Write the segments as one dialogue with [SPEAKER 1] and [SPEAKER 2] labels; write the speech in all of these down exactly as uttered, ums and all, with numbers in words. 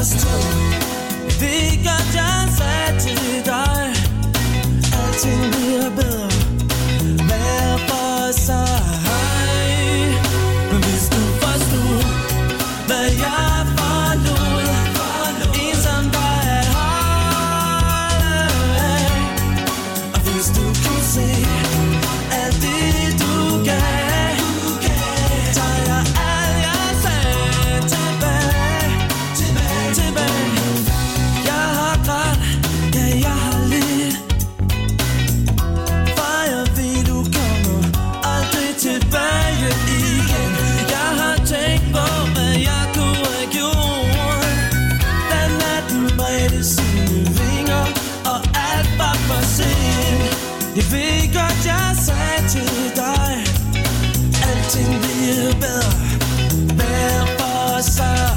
[SPEAKER 1] to. Jeg ved godt, jeg sagde til dig, alting bliver bedre hver for sig. Men hvis du forstod, hvad jeg forlod, en som dig at holde af. Og hvis du kunne se alt det du gav, tager jeg alt jeg sagde tilbage, tilbage, tilbage. Jeg har grædt, ja jeg har lidt, for jeg ved du kommer aldrig tilbage igen. Jeg har tænkt på hvad jeg kunne have gjort, da natten bredte sine vinger og alt var for sent. Jeg ved godt jeg sagde til dig, alting bliver bedre hver for sig.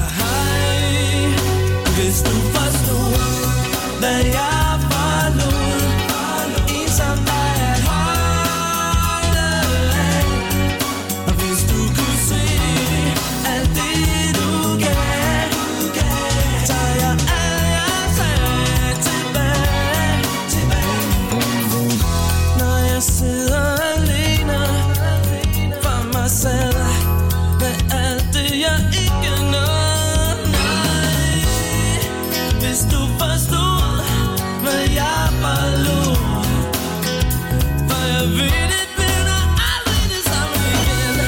[SPEAKER 1] Hvis du forstod hvad jeg forlod, en som dig at holde af. Og hvis du kunne se alt det du gav, tager jeg alt jeg sagde tilbage, tilbage. Når jeg sidder alene for mig selv med alt det jeg ikke nåede, nej. Hvis du forstod hvad jeg forlod, for jeg ved det bliver aldrig det samme igen.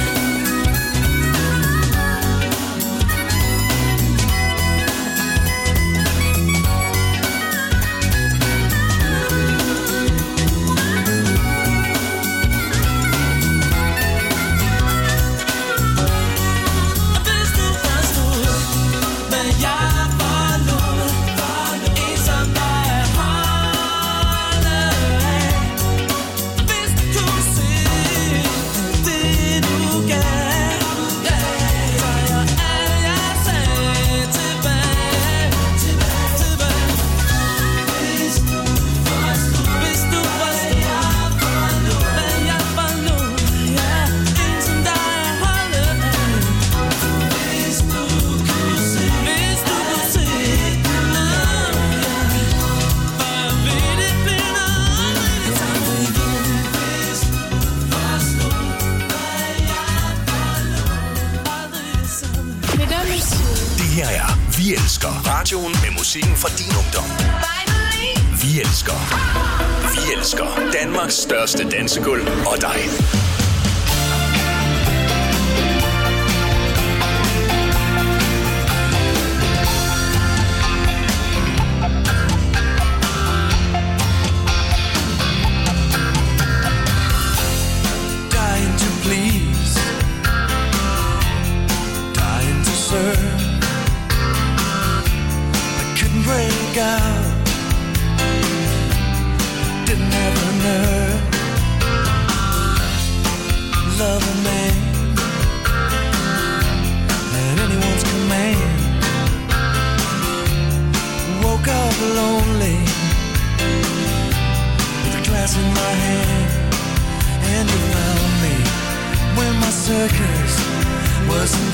[SPEAKER 1] Og hvis du forstod hvad jeg forlod, en som dig at holde af. Hvis du kunne se det du gav, tager jeg alt jeg sagde tilbage, tilbage, tilbage. Hvis du forstod, hvis du forstod hvad jeg forlod, ja, en som dig at holde af. Hvis du kunne se, hvis du kunne se, nå, ja, for jeg ved det bliver aldrig det samme igen. Hvis du forstod hvad jeg forlod, aldrig det samme.
[SPEAKER 2] Mesdames, messieurs,
[SPEAKER 3] Det her er Vi Elsker. Radioen med musikken fra din ungdom. Vi Elsker. Vi Elsker. Danmarks største dansegulv og dig.
[SPEAKER 1] Dying to please, dying to serve. I couldn't break out, didn't have the nerve. Love a man at anyone's command. Woke up lonely with a glass in my hand. And you found me when my circus was in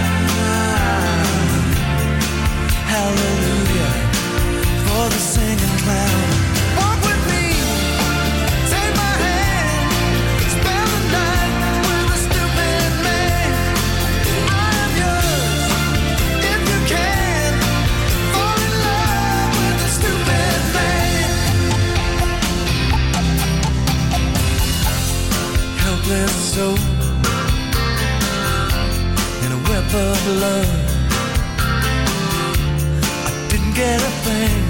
[SPEAKER 1] time. Hallelujah for the singing clown. Walk with me, take my hand, spend the night with a stupid man. I'm yours if you can. Fall in love with a stupid man. Helpless soul in a web of love. I didn't get a thing,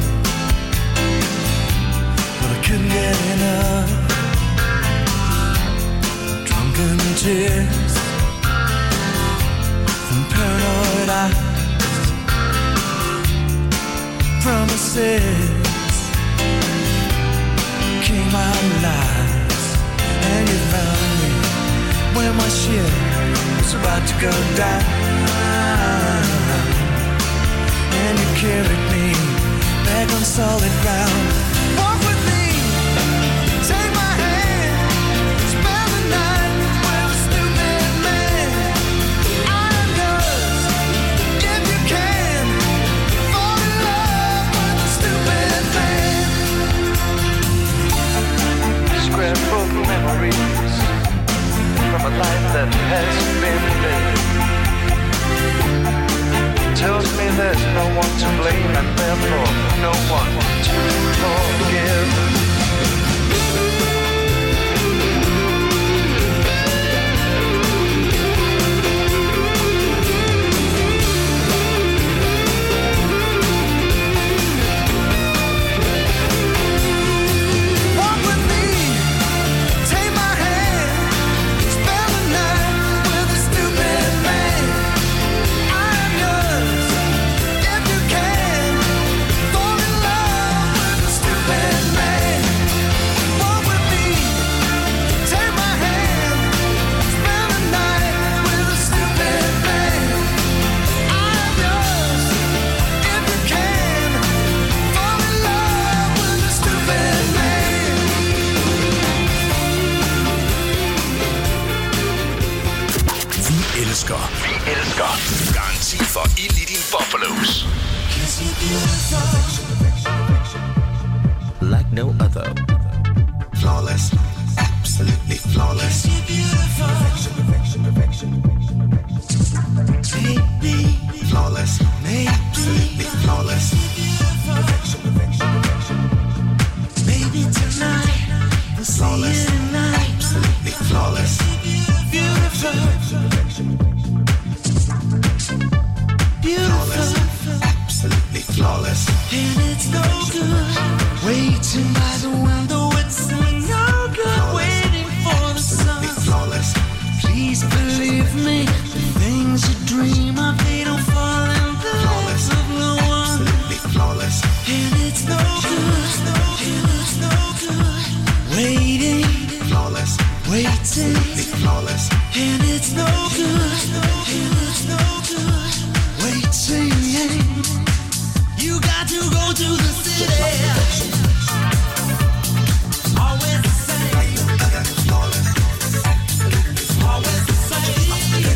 [SPEAKER 1] but I couldn't get enough. Drunken tears from paranoid eyes, promises came out lies. And you found me when my ship was about to go down. And you carried me back on solid ground. Walk with me, take my hand, spend the night with a stupid man. I'm yours if you can. Fall
[SPEAKER 2] there's no one to blame and therefore no one to forgive.
[SPEAKER 3] Vi elsker. Garanti for ild i din bobbelos.
[SPEAKER 4] Like no other.
[SPEAKER 5] Flawless, absolutely flawless. Perfection, perfection, perfection. Maybe. Flawless, absolutely flawless. Perfection, perfection, perfection.
[SPEAKER 1] Maybe tonight we'll
[SPEAKER 5] flawless,
[SPEAKER 1] see it night.
[SPEAKER 5] Absolutely flawless.
[SPEAKER 1] Beautiful, beautiful,
[SPEAKER 5] flawless, absolutely flawless.
[SPEAKER 1] And it's no good waiting by the window. It's no good flawless, waiting for the sun.
[SPEAKER 5] Flawless.
[SPEAKER 1] Please believe me, the things you dream of, they don't fall in the
[SPEAKER 5] flawless,
[SPEAKER 1] hands of no one.
[SPEAKER 5] Absolutely flawless.
[SPEAKER 1] And it's no good, and it's no good waiting,
[SPEAKER 5] flawless,
[SPEAKER 1] waiting.
[SPEAKER 5] Absolutely flawless.
[SPEAKER 1] And it's no good, and it's no good waiting. You got to go to the city. Always the same.
[SPEAKER 5] Flawless.
[SPEAKER 1] Always the same.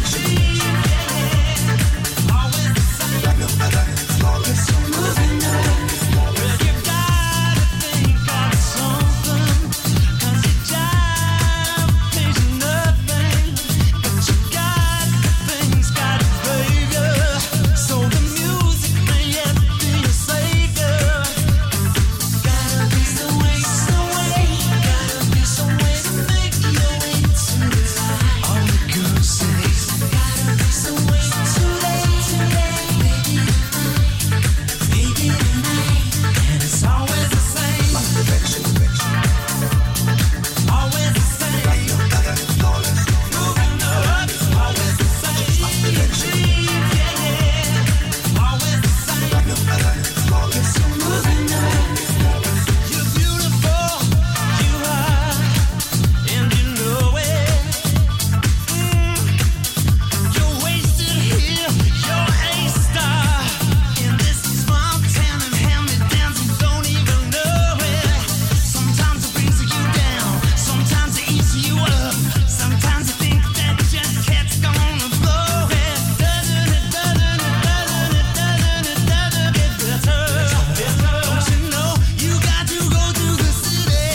[SPEAKER 1] Always the same.
[SPEAKER 5] Flawless.
[SPEAKER 1] Moving on. Well, you gotta think of something, 'cause your job pays you nothing, but you got things, got it, baby. So the music may yet be your savior. Gotta be some way, some way. Gotta be some way to make your way to the light. All the girls say, gotta be some way today, today, baby tonight, baby tonight. And it's always the same.
[SPEAKER 5] Perfection, perfection.
[SPEAKER 1] Always the same.
[SPEAKER 5] Flawless.
[SPEAKER 1] Moving up, always the same. Yeah, yeah. Always the same.
[SPEAKER 5] Flawless.
[SPEAKER 1] Moving up. You're beautiful, you are, and you know it. Mm. You're wasted here, you're a star. And this is Montana and hand-me-downs, you don't even know it. Sometimes it brings you down, sometimes it eats you up. Sometimes you think that your cat's gonna blow it. Doesn't it, doesn't it, doesn't it, doesn't it, doesn't get better? Don't you know you got to go to the city?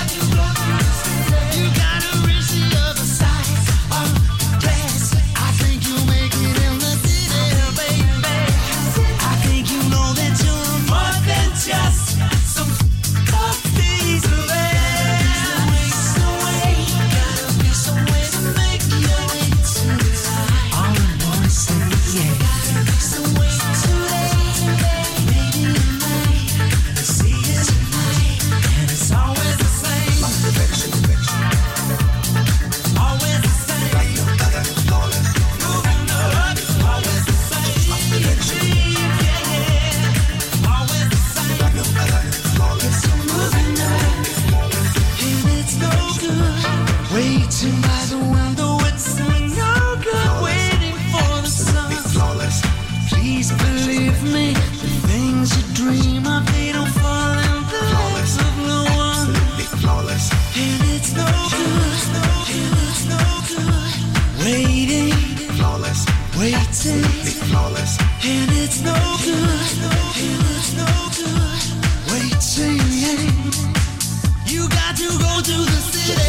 [SPEAKER 1] You gotta reach the other side of the glass. I think you'll make it in the city, baby. I think you know that you're more than just some piece of land. Some way, gotta be some way to make your way to the light. All the boys say, yeah. Gotta be some way today, today, maybe tonight. The sea is tonight, and it's always the same.
[SPEAKER 5] Perfection, perfection.
[SPEAKER 1] Always the same.
[SPEAKER 5] Flawless.
[SPEAKER 1] Moving up, always the same. Yeah, yeah. Always the same.
[SPEAKER 5] Flawless.
[SPEAKER 1] Moving up, and it's no good waiting by the window. It's no good waiting for the sun.
[SPEAKER 5] Flawless.
[SPEAKER 1] Please believe me, the things you dream of, they don't fall in the hands of no one.
[SPEAKER 5] Absolutely flawless.
[SPEAKER 1] And it's no good, and it's no good waiting,
[SPEAKER 5] Flawless.
[SPEAKER 1] waiting.
[SPEAKER 5] Flawless.
[SPEAKER 1] And it's no good, and it's no good waiting. You got to go to the city.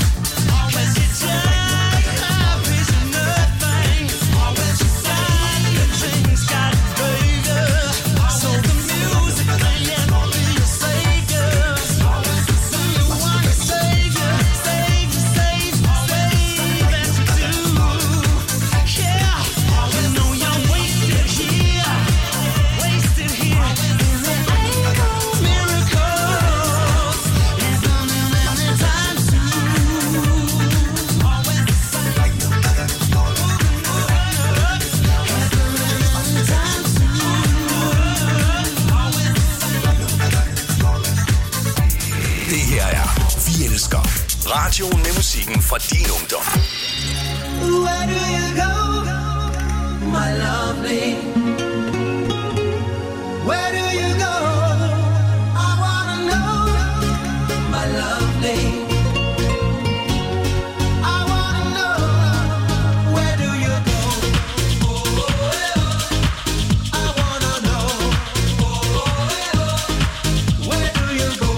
[SPEAKER 1] Always your job, is nothing. Always your side,
[SPEAKER 3] Radioen med musikken fra din ungdom.
[SPEAKER 1] Where do you go, my lovely? Where do you go? I wanna know, my lovely. I wanna know, where do you go? I wanna know, where do you go?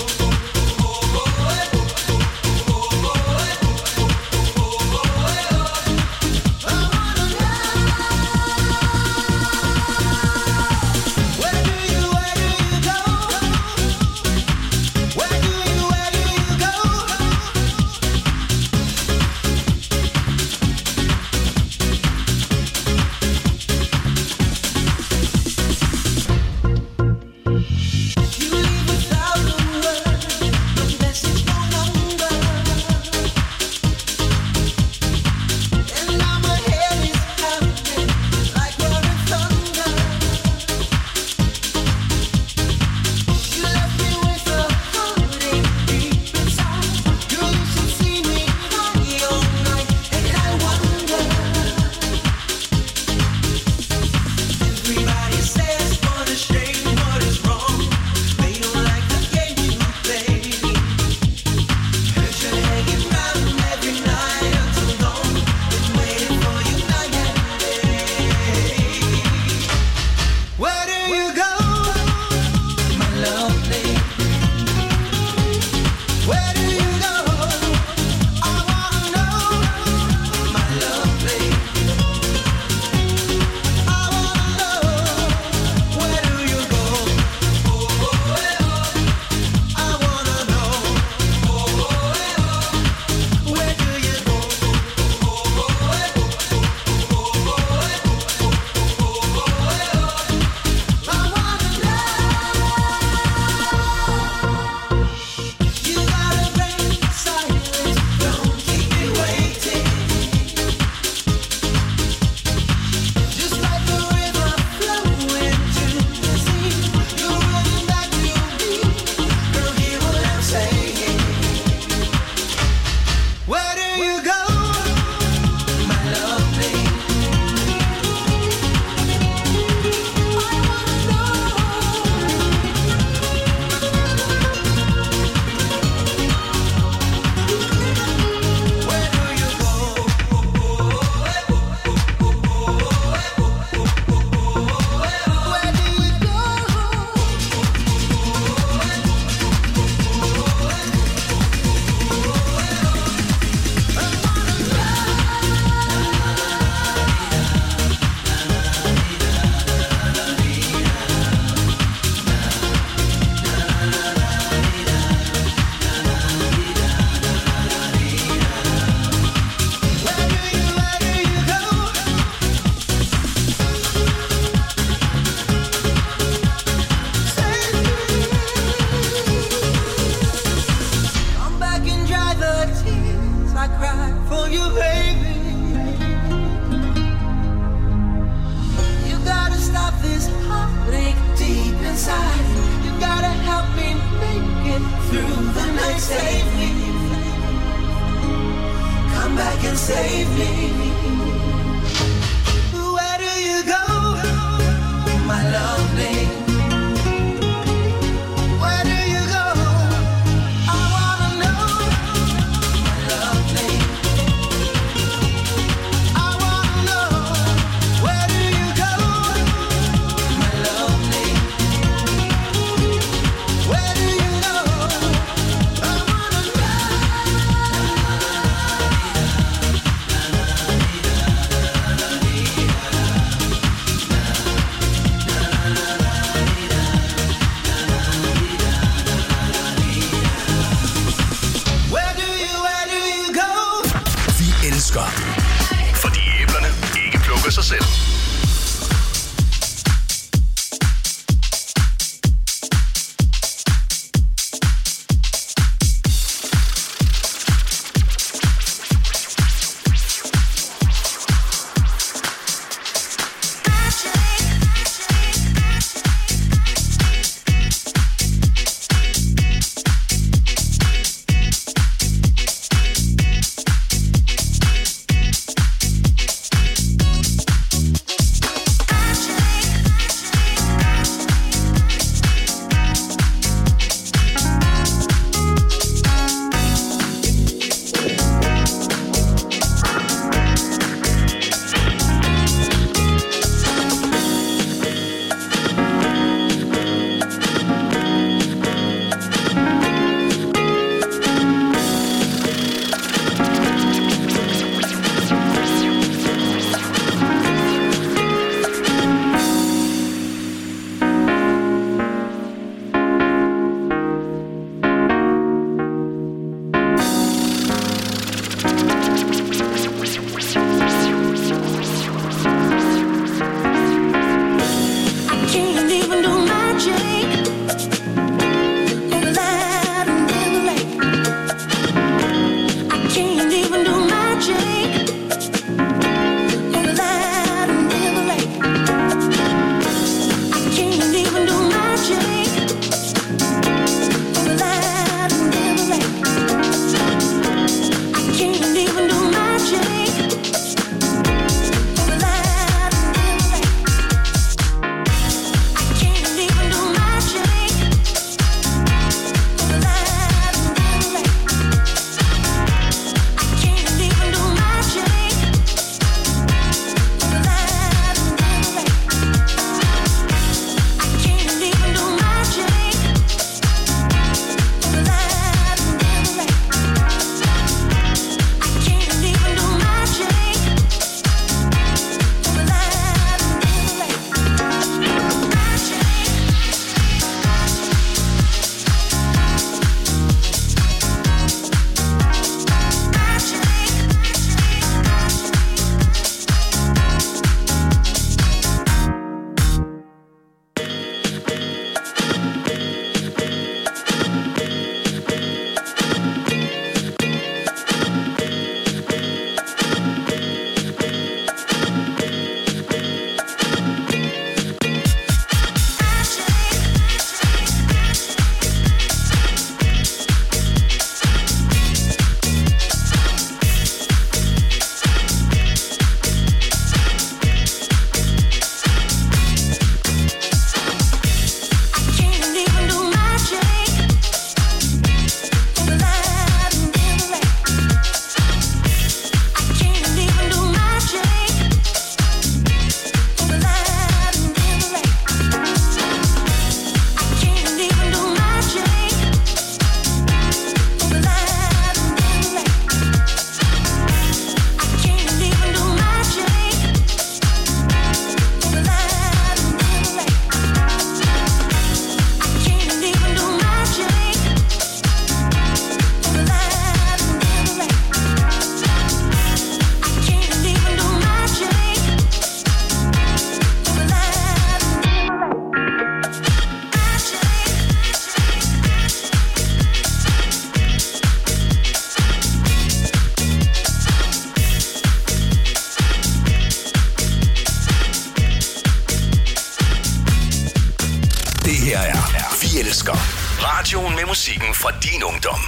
[SPEAKER 3] her er Vi Elsker. Radioen med musikken fra din ungdom.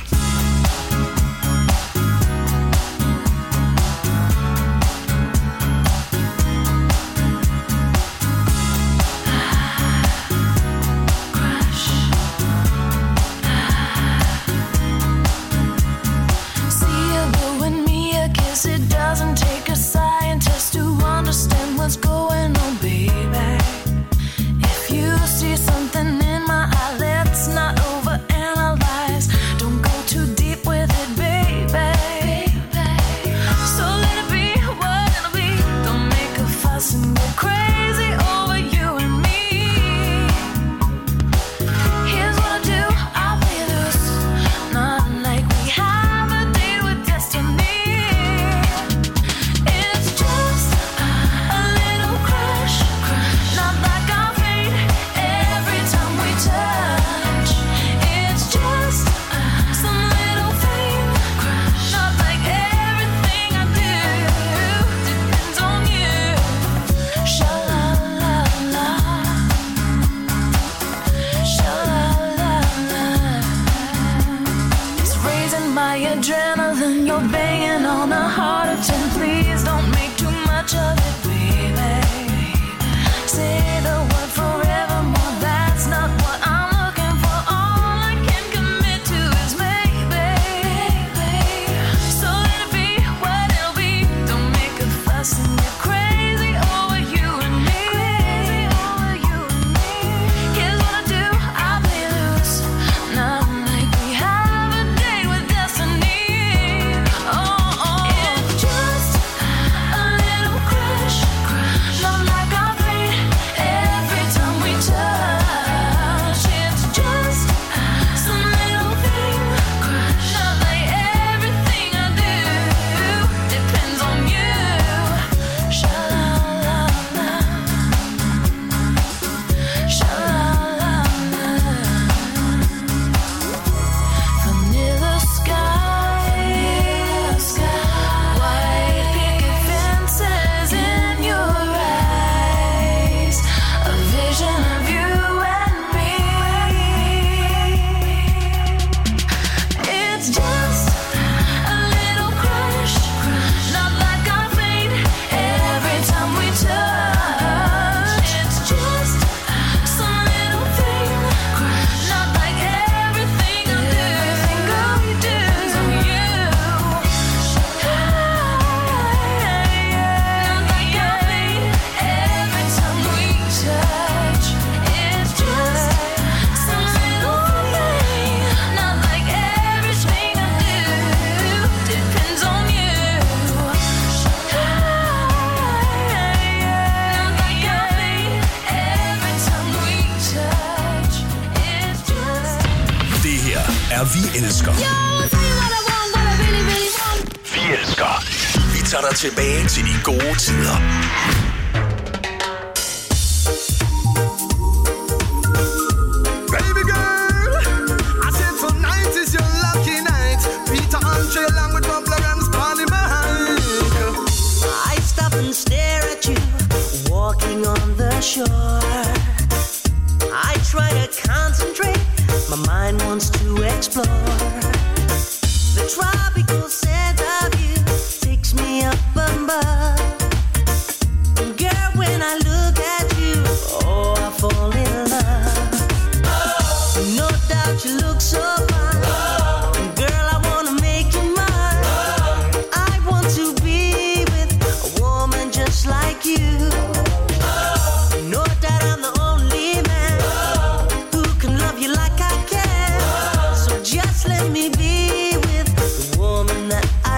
[SPEAKER 3] Vi Elsker. Vi Elsker. Vi tager dig tilbage til de gode tider.
[SPEAKER 5] Baby girl, I said tonight is your lucky night. Peter Andre along with Bubbler and Sparny Mike.
[SPEAKER 4] I stop and stare at you, walking on the shore. I try to concentrate, my mind wants to explore. The tropical scent of you takes me up above. Girl, when I look at you, oh, I fall in love. Oh. No doubt you look so fine. Oh. Girl, I wanna make you mine. Oh. I want to be with a woman just like you. Oh. No doubt I'm the only man oh. who can love you like I can. Oh. So just let me be with the woman that I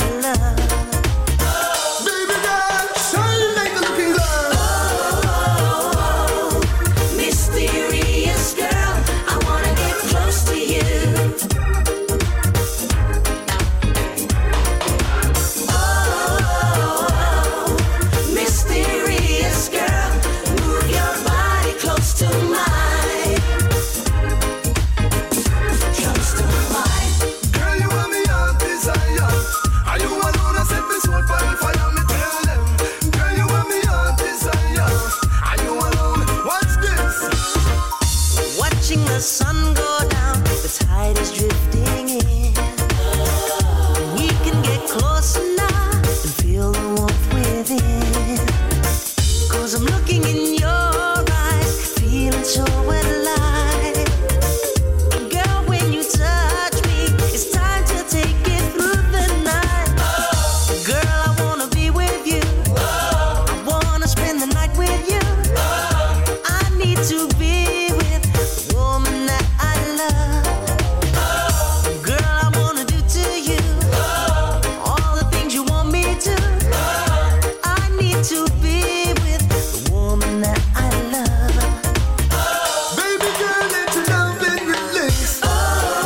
[SPEAKER 4] sun go down, the tide is drifting in. We can get closer now and feel the warmth within. 'Cause I'm looking in your eyes, feeling so alive. Girl, when you touch me, it's time to take it through the night. Girl, I wanna be with you. I wanna spend the night with you. I need to be with the woman that I love. Girl, I wanna do to you all the things you want me to. I need to be with the woman that I love.
[SPEAKER 5] Baby girl, let your love and release.
[SPEAKER 4] Oh,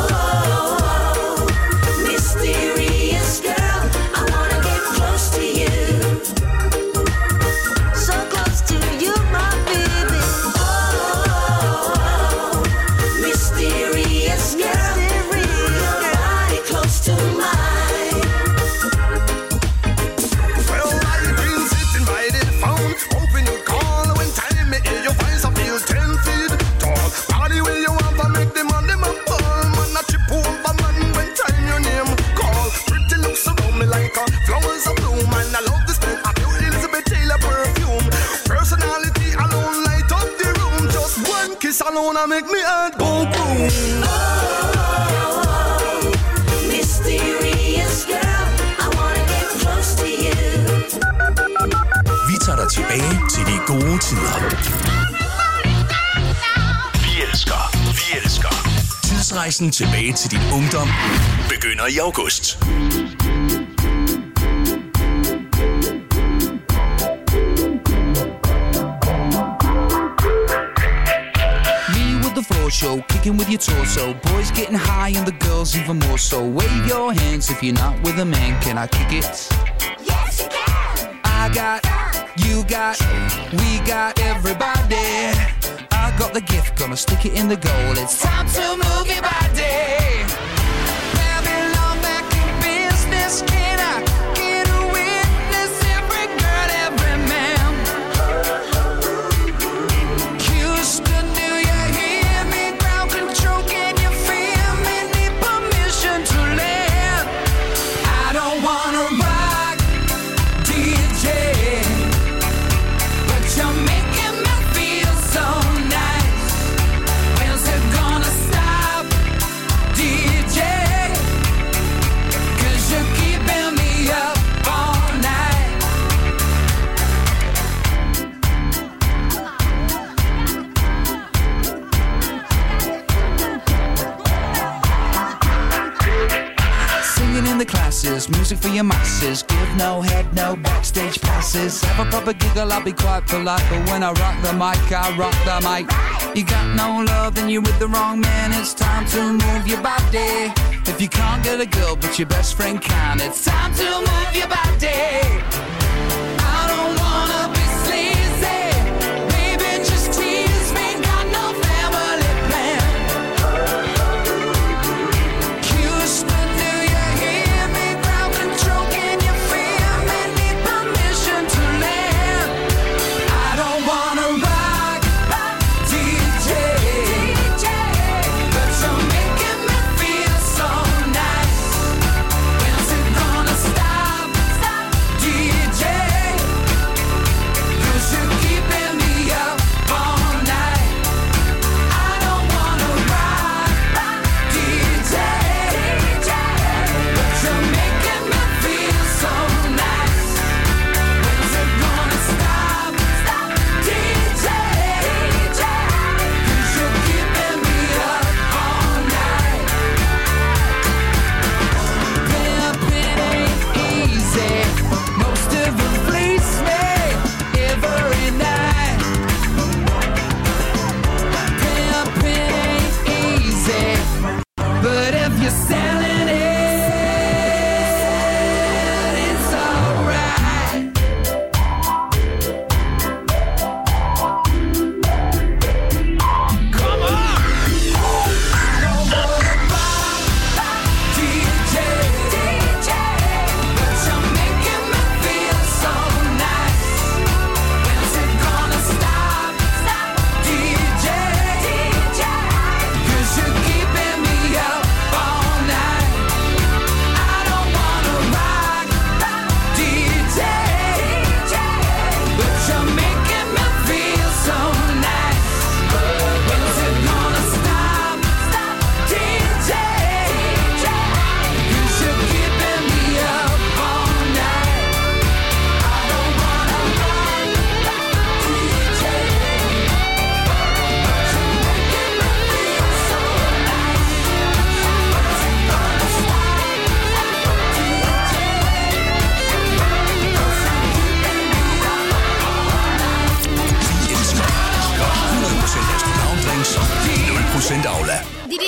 [SPEAKER 4] mysterious girl, I wanna get close to you. So close to you, my baby. Oh, mysterious girl, your body close to mine.
[SPEAKER 5] Well, I've been sitting by the phone, hoping you'd call when time me hear your voice. I feel ten feet tall. Body where you want to make them on them up fall. Man, I chip over man when time your name call. Pretty looks around me like a flowers of bloom. And I love the smell of your Elizabeth Taylor perfume. Personality alone light up the room. Just one kiss alone I make me heart go boom.
[SPEAKER 4] Oh, mysterious girl, I wanna get close to you.
[SPEAKER 3] Vi tager dig tilbage til de gode tider. Vi elsker, vi elsker. Tidsrejsen tilbage til din ungdom begynder i august.
[SPEAKER 6] Me with the floor show, kicking with your torso. Boys getting high and the girls even more so. Wave your hands if you're not with a man. Can I kick it?
[SPEAKER 1] Yes, you can.
[SPEAKER 6] I got, you got, we got everybody. I got the gift, gonna stick it in the goal. It's time to move your body. Babylon back in business. Can I get a witness? Every girl, every man. Houston, do you hear me? Ground control, can you feel me? Need permission to land. I don't wanna rock, D J, but you're making me feel so nice. When's it gonna stop, D J? 'Cause you're keeping me up all night. Singing in the classes, music for your masses. Give no head, no backstage passes. Have a proper giggle, I'll be quite polite. But when I rock the mic, I rock the mic. You got no love, then you're with the wrong man. It's time to move your body. If you can't get a girl, but your best friend can, it's time to move your body. I don't wanna be sleazy. Baby, just tease me. Got no family plan. Houston, do you hear me? Ground control, can you feel me? Need permission to land. I don't wanna rock, D J, but you're making me feel so nice. When's it gonna stop, D J?
[SPEAKER 3] Drinks, nul procent Aula.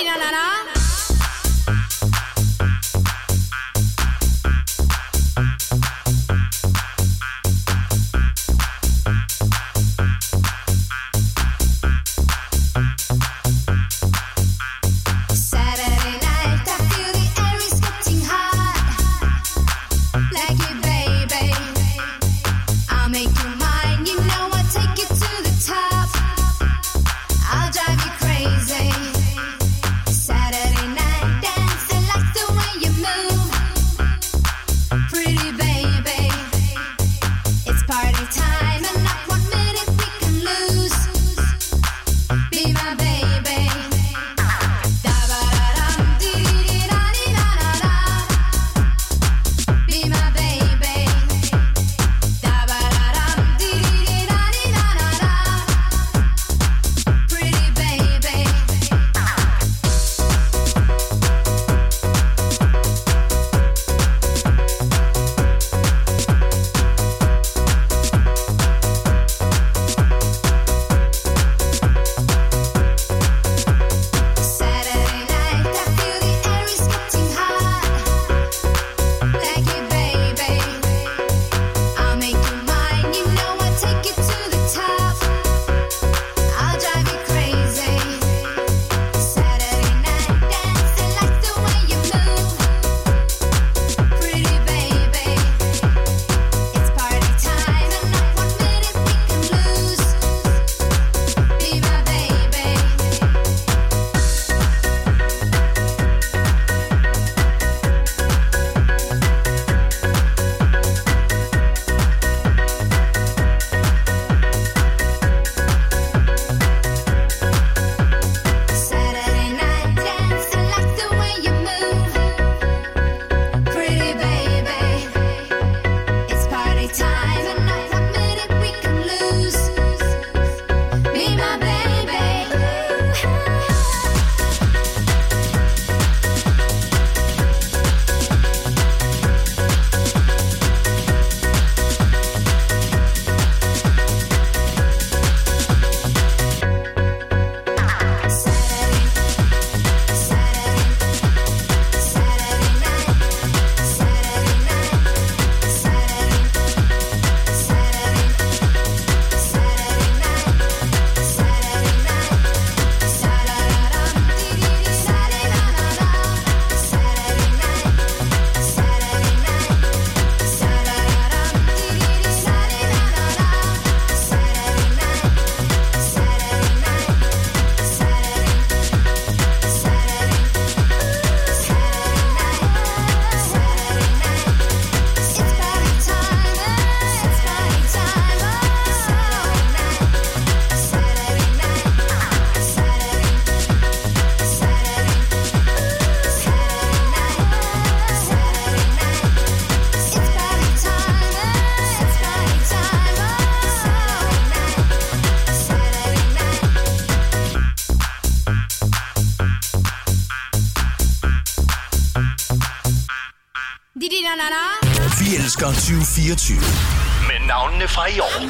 [SPEAKER 3] Vi elsker tyve fireogtyve. Med navnene fra i år.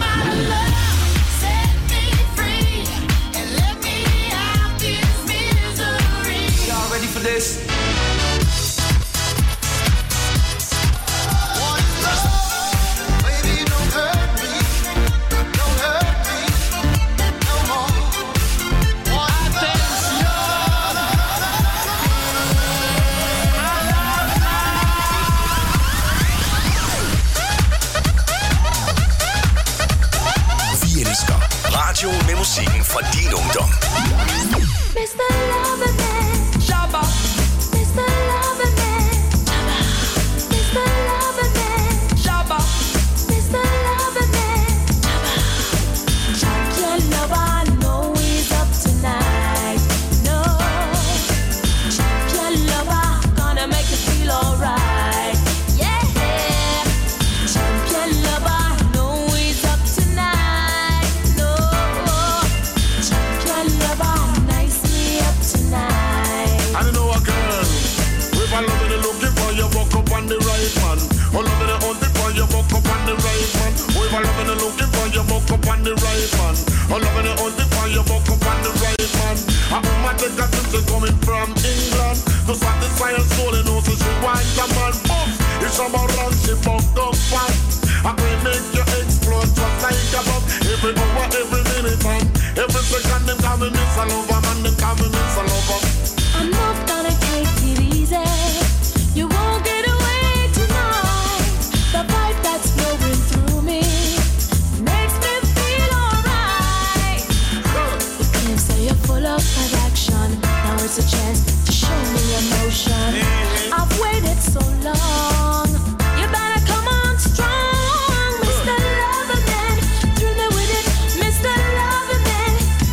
[SPEAKER 1] Y'all ready for this?
[SPEAKER 3] Radio med musikken fra din ungdom.
[SPEAKER 1] mister Loverman, Shabba. mister Loverman, Shabba. mister Loverman, Shabba. mister Loverman, Shabba. Champion lover, I know he's up tonight. No, champion lover, gonna make you feel alright. Yeah, champion lover, I know he's up tonight.
[SPEAKER 5] I don't know a girl. If I love it, looking for you, walk up on the right man. Oh, love it, only for you, walk up on the right man. Oh, if I love it, looking for you, walk up on the right man. Oh, love it, only for you, walk up on the right man. them call me Miss a Lover, man, them call me Miss a Lover.
[SPEAKER 7] I'm not gonna take it easy. You won't get away tonight. The vibe that's flowing through me makes me feel alright. You claim say you're full of attraction. Now it's a chance to show me emotion. I've waited so long. You better come on strong, Mister Loverman. Thrill me with it, Mister Loverman.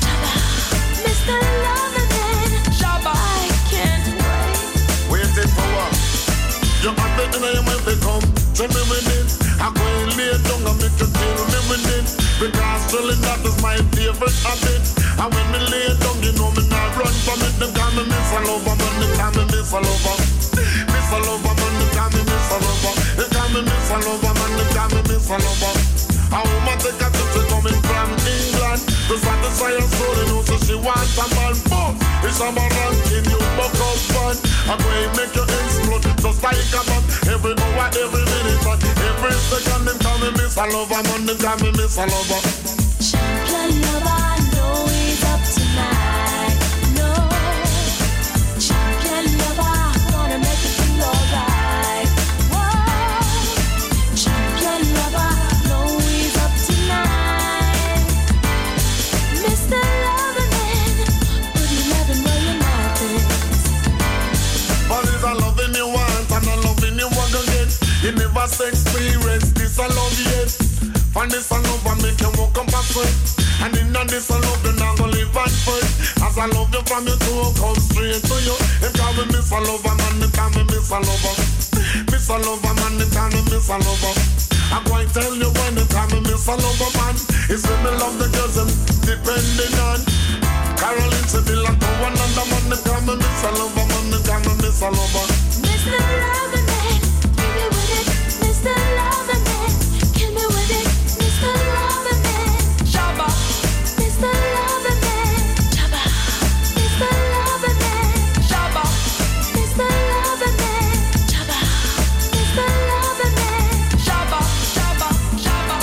[SPEAKER 7] Mister Loverman. I can't wait.
[SPEAKER 5] Waiting for what? You have it in your mind, they come. Tell me with it. I go and lay down and make you kill me with it. Because drilling that is my favorite habit. And when me lay down, you know me not run from it. Them call me Miss a Lover, man, them call me Miss a Lover. Miss a Lover, man, them call me Miss a Lover. They call me Miss a Lover, man, them call me Miss a Lover. A woman take a trip, she coming from England. To satisfy her soul, you know, so she wants a man. Boom! It's a man ranking, you buck up fun. I'm going to make you explode, just like a man. Every hour, every minute, and every second, them call me Miss a Lover, man, them call me Miss a Lover.
[SPEAKER 7] Champion lover, I know he's up tonight. No, champion lover, I wanna make you feel alright. Whoa, champion lover, I know he's up tonight. Mister Loverman, put eleven where your mouth is.
[SPEAKER 5] But it's a loving you want and a loving you want again. You never experience this a love yet. And this a love and make you walk up a sweat. And in this a love you not gonna live and fight. As I love you from you to come straight to you. They call me Miss a Lover, man, they call me Miss a Lover. Miss a Lover, man, they call me Miss a Lover. I'm going to tell you when they call me Miss a Lover, man. It's when me love the girls I'm depending on. Caroline said they like one another, man, they call me Miss a Lover, man, they call me Miss a Lover.
[SPEAKER 7] Mister Loverman, kill me with it, Mister Loverman, kill me with it, Mister Loverman, Shabba, Mister Loverman, Shabba, Mister Loverman, Shabba, Mister Loverman, Shabba, Mister Loverman, Shabba, Shabba, Shabba.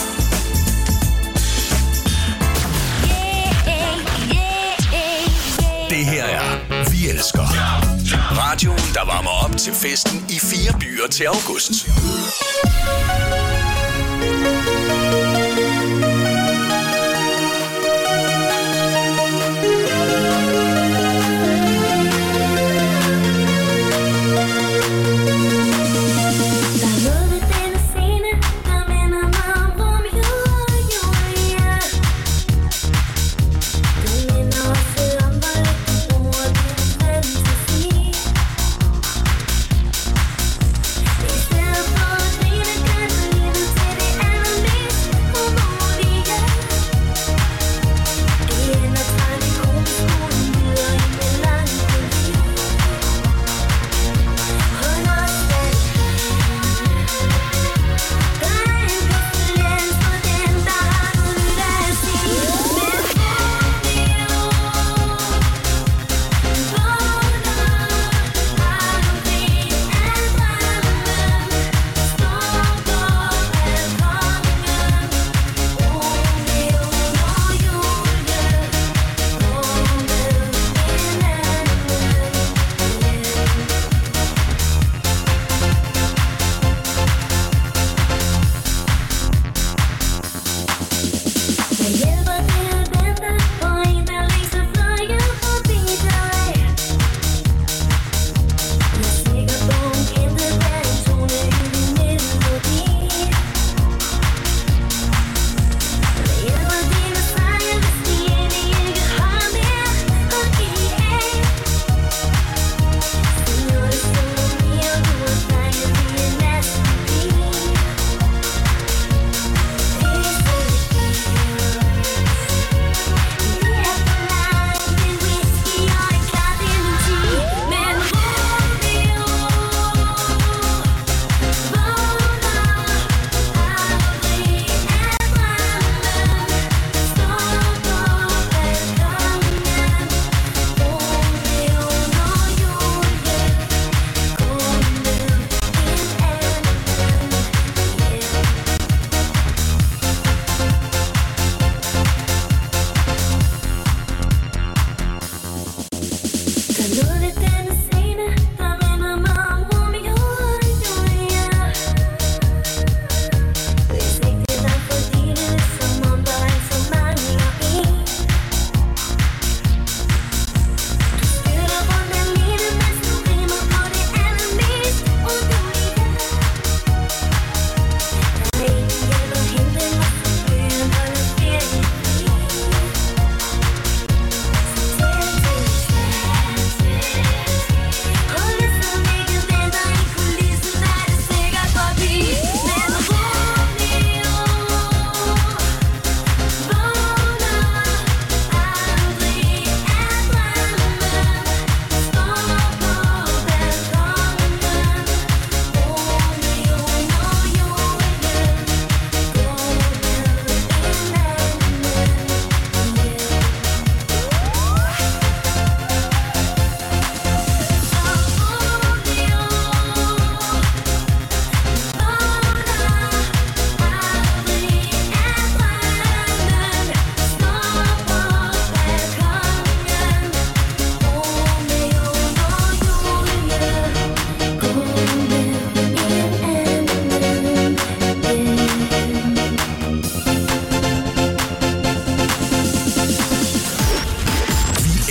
[SPEAKER 7] Yeah, yeah, yeah.
[SPEAKER 3] Det her er Vi Elsker. Radioen, der varmer op til festen i fire byer til august.
[SPEAKER 7] Enemy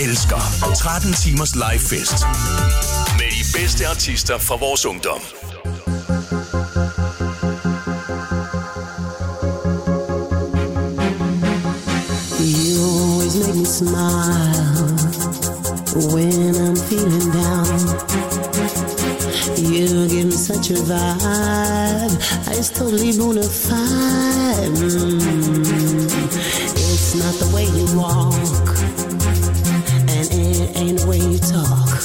[SPEAKER 3] elsker tretten timers live fest med de bedste artister fra vores ungdom.
[SPEAKER 4] You always make me smile when I'm feeling down. You give me such a vibe, it's totally bona fide. Mm. It's not the way you walk, and it ain't the way you talk.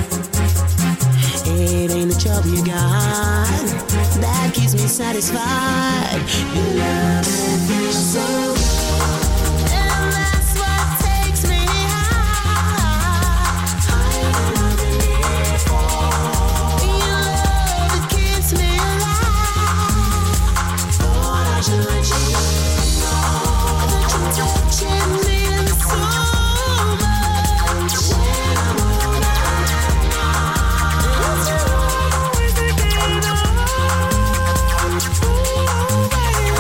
[SPEAKER 4] It ain't the job you got that keeps me satisfied. Your love and feels so good, and that's what takes me high. Higher than I've been before. Your love, it keeps me alive. Thought I should let you know that you're touching me so much. When I'm all out, it's your always thinking of. Ooh, baby.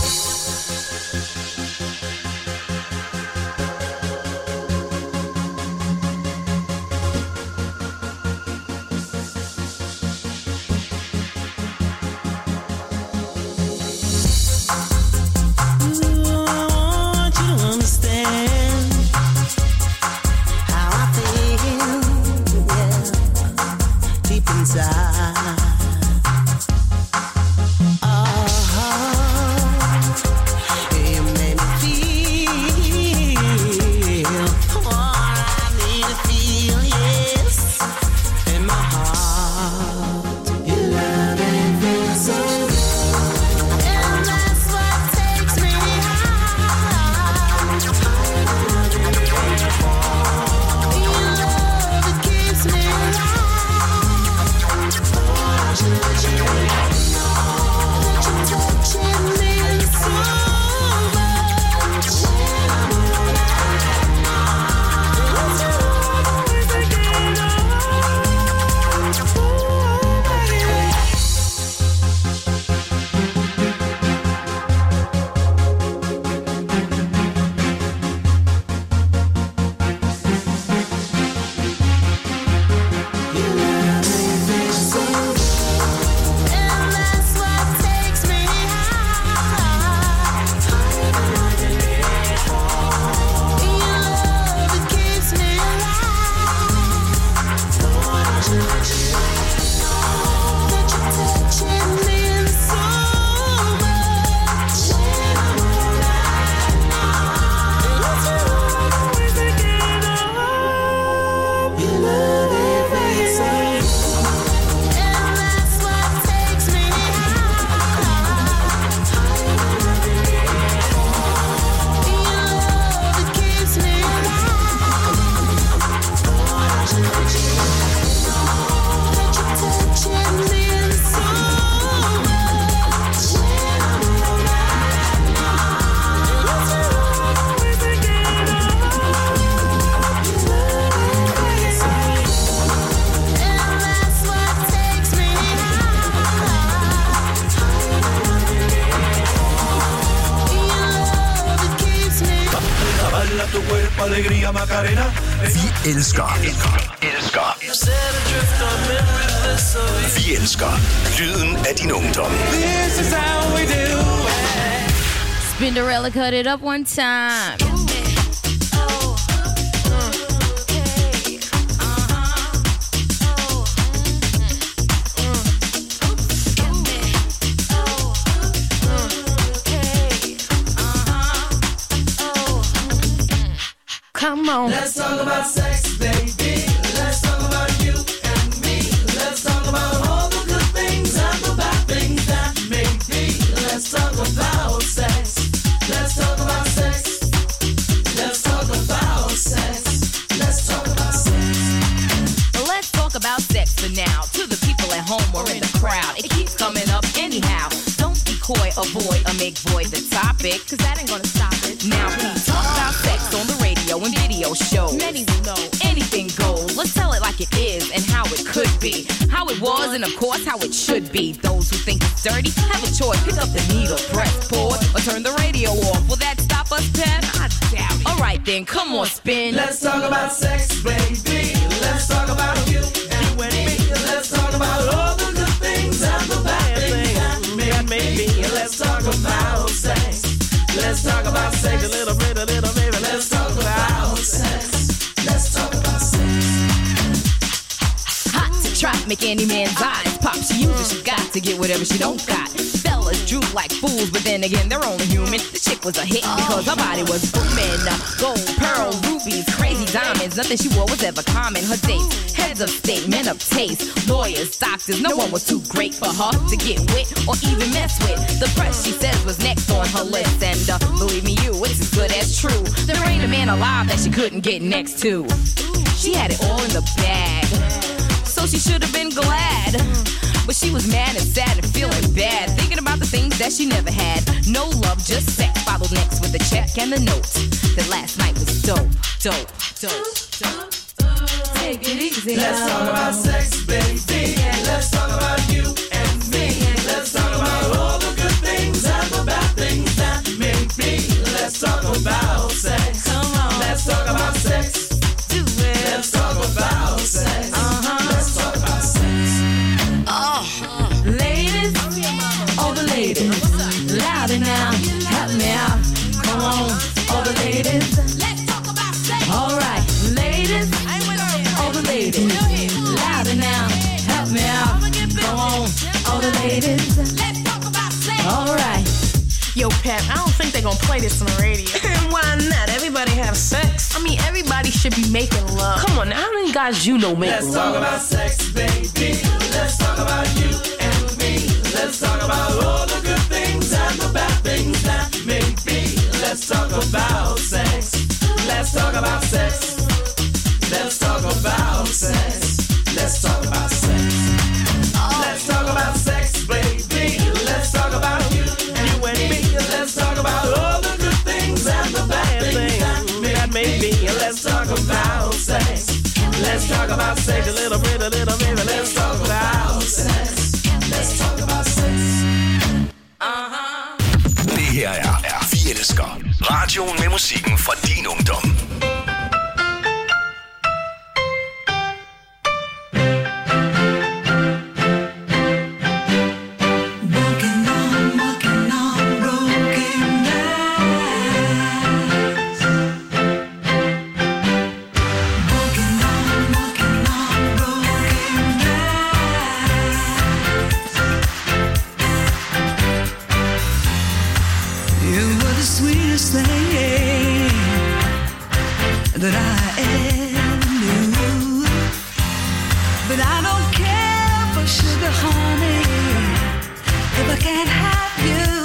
[SPEAKER 4] Ooh, I want you to understand how I feel, yeah, deep inside. Oh, you made me feel what I need to feel, yes, in my heart. Your love and feels so good, and that's what takes me high. Higher than I've been before. Your love, it keeps me alive. Thought I should let you know that you're touching me so much. When I'm all out, it's your always thinking of. Ooh, baby. Your love and feels so good, and that's what takes me high. Higher than I've been before. Your love, it keeps me alive. Thought I should let you know that you're touching me so much. When I'm all out, it's your always thinking of. Your love and feels so good, and that's what takes me high. Higher than I've been before. Your love, it keeps me alive. Thought I should let you know that you're touching me so much. When I'm all out, it's your always thinking of. Your love and feels so good, and that's what takes me high. Higher than I've been before. Your love, it keeps me.
[SPEAKER 8] Baila tu cuerpo, alegría, Macarena.
[SPEAKER 3] Vi elsker, elsker, elsker. Vi elsker lyden af din ungdom.
[SPEAKER 1] This is how we do it.
[SPEAKER 9] Spinderella cut it up one time. Come on.
[SPEAKER 1] Let's talk about sex, baby. Let's talk about you and me. Let's talk about all the good things and the bad things that may be. Let's talk about sex. Let's talk about sex. Let's talk about sex. Let's talk about sex.
[SPEAKER 9] Well, let's talk about sex for now. To the people at home or in the crowd, it keeps coming up anyhow. Don't be coy, avoid, or make void the topic, cause that ain't gonna stop it. Now please talk about sex on the radio and video shows. Many will know anything goes. Let's tell it like it is and how it could be. How it was and of course how it should be. Those who think it's dirty have a choice. Pick up the needle, press pause, or turn the radio off. Will that stop us, Pep? I doubt it. Alright then, come on, spin.
[SPEAKER 8] Let's talk about sex, baby. Let's talk about you and me. Let's talk about all the good things and the bad things that may be. Let's talk about sex. Let's talk about sex a little bit, a little baby. Let's talk about sex. Let's talk about sex.
[SPEAKER 9] Hot to trap, make any man's eyes pop. She uses, she got to get whatever she don't got. Fellas droop like fools, but then again, they're only human. The chick was a hit because her body was booming. Gold, pearl, rubies, crazy diamonds. Nothing she wore was ever common. Her dates, heads of state, men of taste, lawyers, doctors. No one was too great for her to get with or even mess with. The press, she says, was next on her list. And uh, believe me, you, it's as good as true. There ain't a man alive that she couldn't get next to. She had it all in the bag, so she should have been glad. But she was mad and sad and feeling bad, thinking about the things that she never had. No love, just sex. Followed next with a check and the note that last night was dope, dope, dope, dope. Take it easy.
[SPEAKER 8] Let's
[SPEAKER 9] now.
[SPEAKER 8] talk about sex, baby. Let's talk about you and me. Let's talk about all the good things and the bad things that may be. Let's talk about sex.
[SPEAKER 9] Come on.
[SPEAKER 8] Let's talk about sex.
[SPEAKER 9] Do it.
[SPEAKER 8] Let's talk about sex.
[SPEAKER 9] Uh-huh.
[SPEAKER 8] Let's talk about sex.
[SPEAKER 9] Oh, ladies, all the ladies, louder now, help me out. Come on, all the ladies. Let's talk about sex. All right, ladies, all the ladies, louder now, help me out. Come on, all the ladies. Let's talk about sex. All right.
[SPEAKER 10] Yo, Pep, I don't think they're gonna play this on the radio.
[SPEAKER 11] Why not? Everybody have sex.
[SPEAKER 10] I mean, everybody should be making love.
[SPEAKER 11] Come on, now, how many guys you know make
[SPEAKER 8] Let's
[SPEAKER 11] love?
[SPEAKER 8] talk about sex, baby. Let's talk about you and me. Let's talk about all the good things and the bad things that may be. Let's talk about sex. Let's talk about sex. Let's talk about sex. Let's talk about sex. Let's talk about sex, baby. Let's talk about you and you and me. Let's talk about all the good things and the bad things that may be. Let's talk about sex. Let's talk about sex a little bit, a little bit. Let's talk about sex. Let's talk about sex.
[SPEAKER 3] Det her er, er Vi Elsker. Radioen med musikken fra din ungdom.
[SPEAKER 12] That I ever knew, but I don't care for sugar, honey, if I can't have you.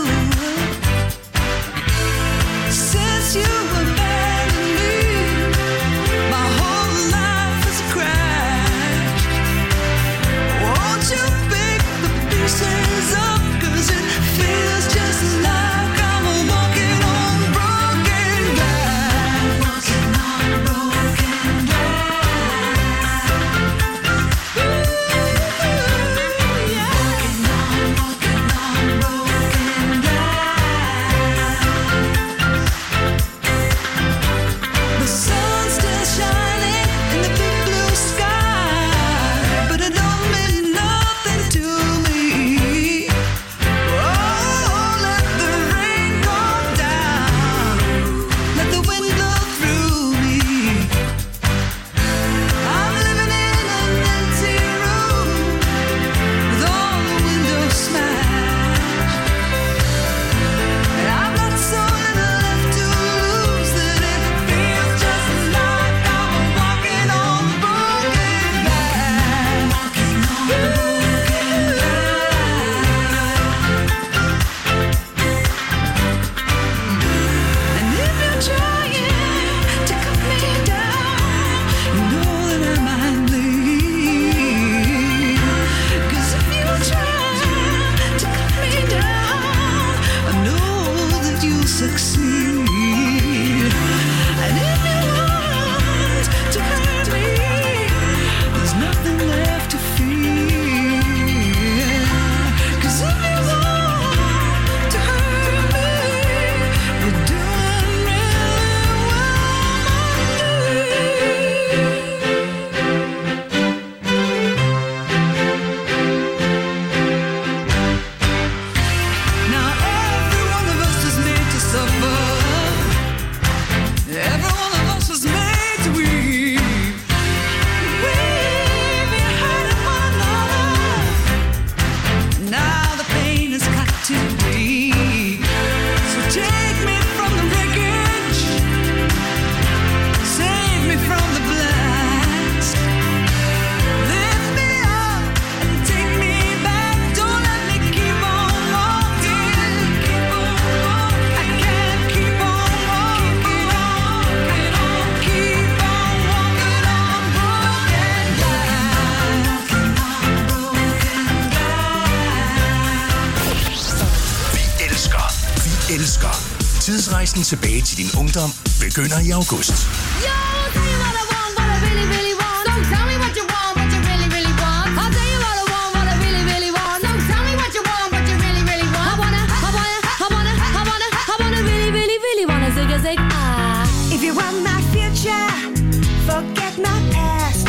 [SPEAKER 12] Since you abandoned me, my whole life is a crash. Won't you pick the pieces up, 'cause it feels just like I'm walking on broken glass. Walking on broken glass. Ooh, yeah. Walking on, walking on broken
[SPEAKER 3] Tidsrejsen tilbage til din ungdom begynder i august.
[SPEAKER 7] Yo, I'll tell you what I want, what I really, really want. So tell me what you want, what you really, really want. I'll tell you what I want, what I really, really want. So tell me what you want, what you really, really want. I wanna, I wanna, I wanna, I wanna, I wanna really, really, really wanna zig a zig ah.
[SPEAKER 12] If you want my future, forget my past.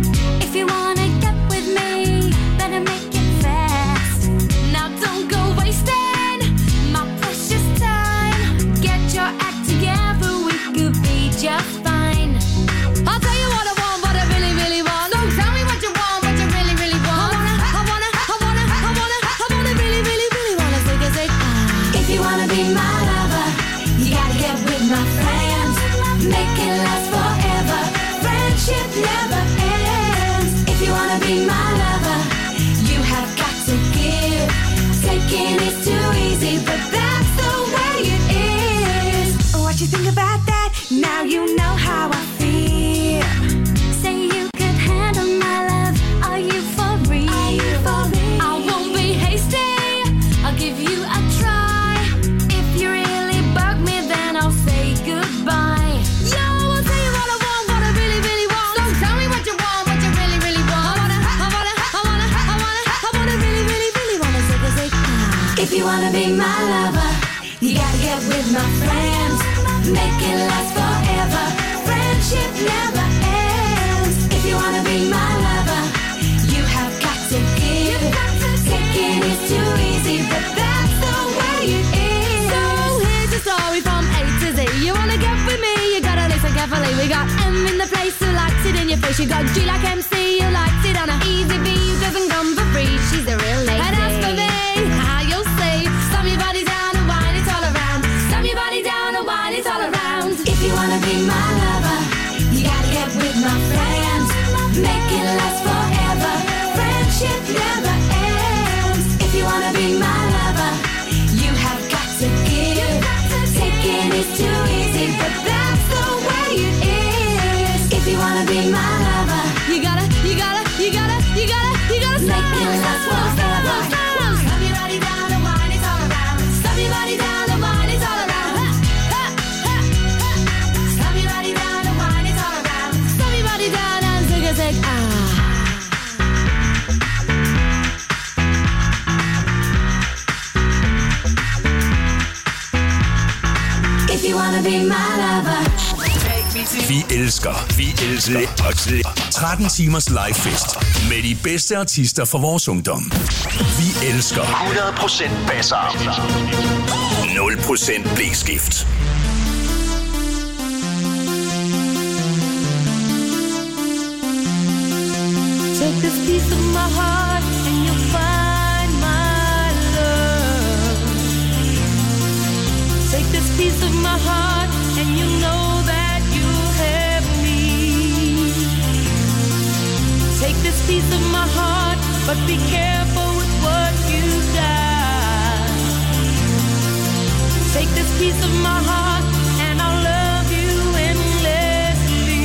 [SPEAKER 7] If you wanna get with me, better make it fast. Now don't go wasting my precious time. Get your act together, we could be just fine. I'll tell you what I want, what I really, really want. So tell me what you want, what you really, really want. I wanna, I wanna, I wanna, I wanna, I wanna really, really, really wanna zig a zig ah. If you wanna be my lover, you gotta get with my friends. Make it last forever. Friendship never ends. If you wanna be my lover, you have got to give. Taking is too easy, but that's the way it is.
[SPEAKER 12] What you think about that? Now you know how I feel.
[SPEAKER 7] Say you could handle my love. Are you for real?
[SPEAKER 12] Are you for real?
[SPEAKER 7] I won't be hasty. I'll give you a try. If you really bug me, then I'll say goodbye. Yo, I'll tell you what I want, what I really, really want. So tell me what you want, what you really, really want. I wanna, I wanna, I wanna, I wanna, I wanna really, really, really wanna zig a zig ah. If you wanna be my lover, you gotta get with my friends. Make it last forever. Friendship never ends. If you wanna be my lover, you have got to give. Taking is too easy, but that's the way it is. So here's a story from A to Z. You wanna get with me, you gotta listen carefully. We got M in the place who likes it in your face. You got G like M C who likes it on a easy V who doesn't come for free. She's a real lady. And as for me, how you'll say, slam your body down and wine it all around. Slam your body down and wine it all around. If you wanna be my lover, you gotta get with my friends. Make it last forever. Friendship never ends. If you wanna be my lover, you have got to give. Taking is too easy, but that's the way it is. If you wanna be my lover, you gotta, you gotta, you gotta, you gotta, you gotta make it last forever. Slam your body down and wine it all around. Slam your body down and wine it all around. Ha, ha, ha, ha. Slam your body down and wine it all around. Slam your body down and zig a zig ah. If you wanna be my lover.
[SPEAKER 3] Vi elsker, vi elsker tretten timers livefest med de bedste artister fra vores ungdom. Vi elsker
[SPEAKER 2] hundrede procent basser.
[SPEAKER 3] nul procent blækskift.
[SPEAKER 7] Take this piece of my heart and you'll find my love. Take this piece of my heart and you know that you have me. Take this piece of my heart, but be careful with what you got. Take this piece of my heart and I'll love you endlessly.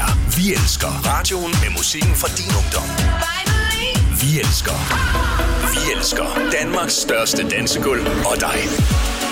[SPEAKER 3] er Vi Elsker. Radioen med musikken fra din ungdom. Vi elsker. Vi elsker Danmarks største dansegulv og dig.